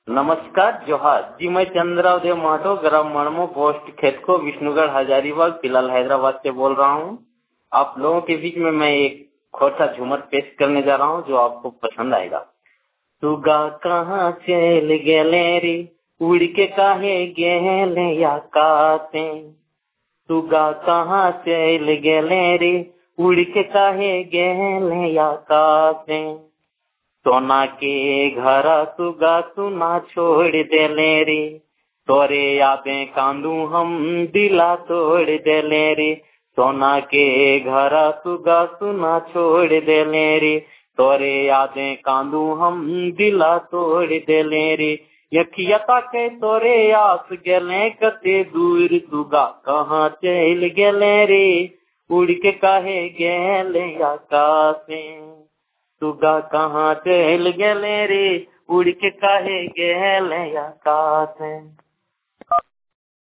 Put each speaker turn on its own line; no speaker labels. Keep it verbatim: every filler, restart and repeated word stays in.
नमस्कार जोहार जी। मैं चंद्रराव देव महतो ग्राम मणमो पोस्ट खेतको विष्णुगढ़ हजारीबाग फिलहाल हैदराबाद से बोल रहा हूँ। आप लोगों के बीच में मैं एक खोटा झूमर पेश करने जा रहा हूँ जो आपको पसंद आएगा। सुगा कहाँ चल गेले रे उड़ के काहे गेले आकाशे, सुगा कहाँ चल गेले रे उड़ के काहे गेले आकाशे, सोना के घर सुगा सुना छोड़ देले रे, तोरे यादें कांदू हम दिला तोड़ देले रे, सोना के घर सुगा सुना छोड़ देले रे, तोरे यादें कांदू हम दिला तोड़ देले रे, यखिया ताके तोरे आस गेले कते दूर, सुगा कहाँ चल गेले रे उड़ के काहे गेले आकाशे, सुगा कहाँ चल गेले रे उड़ के काहे गेले आकाशे।